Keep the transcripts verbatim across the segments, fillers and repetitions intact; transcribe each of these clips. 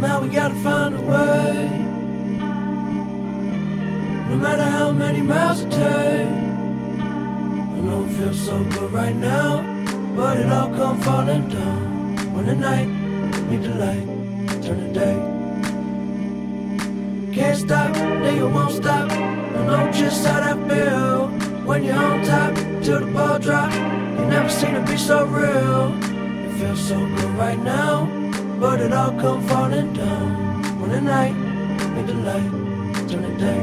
Somehow we gotta find a way. No matter how many miles it takes. I know it feels so good right now, but it all come falling down when the night meet the light, turn the day. Can't stop, then you won't stop. I know just how that feel when you're on top till the ball drop. You never seen it be so real. It feels so good right now, but it all come falling down when the night meet the light, turn the day.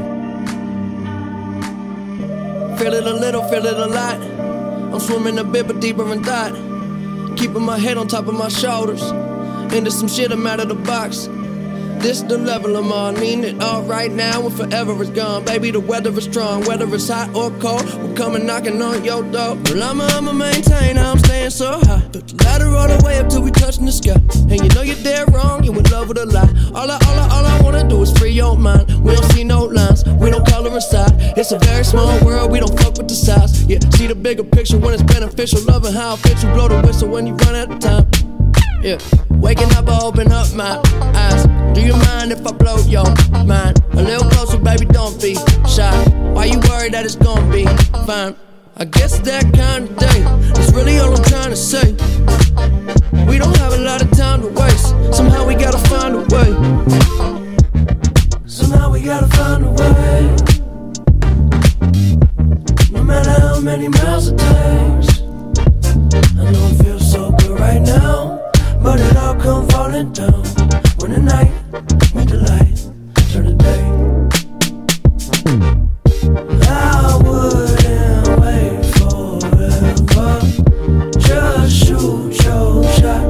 Feel it a little, feel it a lot. I'm swimming a bit, but deeper in thought. Keeping my head on top of my shoulders. Into some shit, I'm out of the box. This the level I'm on. Mean it all right now and forever is gone. Baby, the weather is strong. Whether it's hot or cold, we're coming knocking on your door. Well, I'ma, I'ma maintain, I'm staying so high. Took the ladder all the way up till we touching the sky. And you know you're dead wrong, you in love with a lie. All I, all I, all I wanna do is free your mind. We don't see no lines, we don't color inside. It's a very small world, we don't fuck with the size. Yeah, see the bigger picture when it's beneficial. Loving how it fits you, blow the whistle when you run out of time. Yeah, waking up, I open up my eyes. Do you mind if I blow your mind? A little closer, baby, don't be shy. Why you worried that it's gonna be fine? I guess that kind of day, that's really all I'm trying to say. We don't have a lot of time to waste. Somehow we gotta find a way. Somehow we gotta find a way. No matter how many miles it takes. I know it feels so good right now, but it all come falling down when the night meet the light, turn the day. I wouldn't wait forever. Just shoot your shot.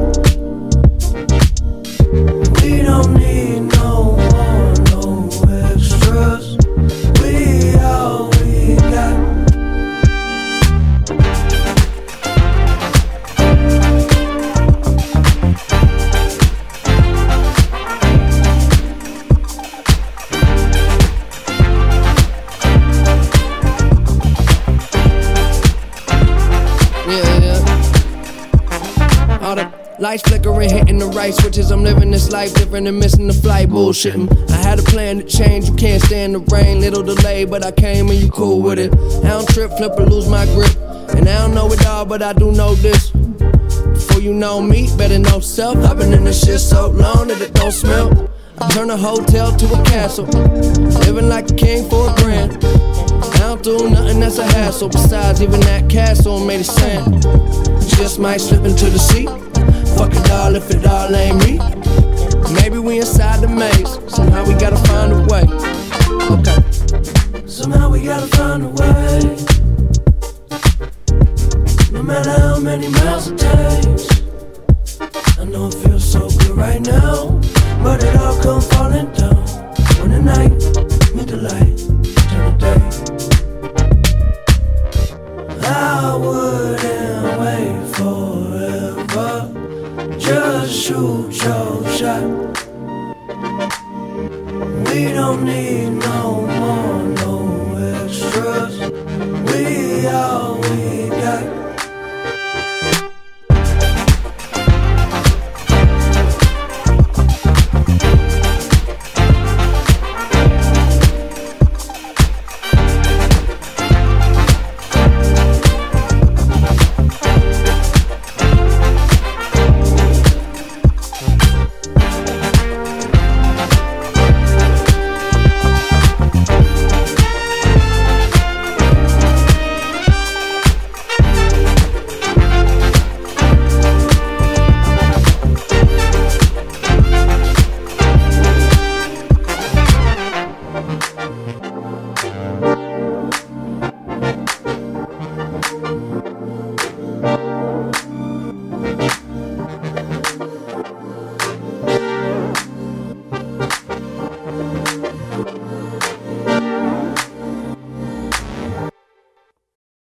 We don't need no more, no extras. We all we got. Lights flickering, hitting the right switches. I'm living this life different and missing the flight. Bullshitting. I had a plan to change. You can't stand the rain. Little delay, but I came and you cool with it. I don't trip, flip, or lose my grip. And I don't know it all, but I do know this. Before you know me, better know self. I've been in this shit so long that it don't smell. I turn a hotel to a castle. Living like a king for a grand. I don't do nothing that's a hassle. Besides, even that castle made of sand. Just might slip into the sea. Fuck it all if it all ain't me. Maybe we inside the maze. Somehow we gotta find a way. Okay. Somehow we gotta find a way. No matter how many miles it takes. I know it feels so good right now, but it all come falling down when the night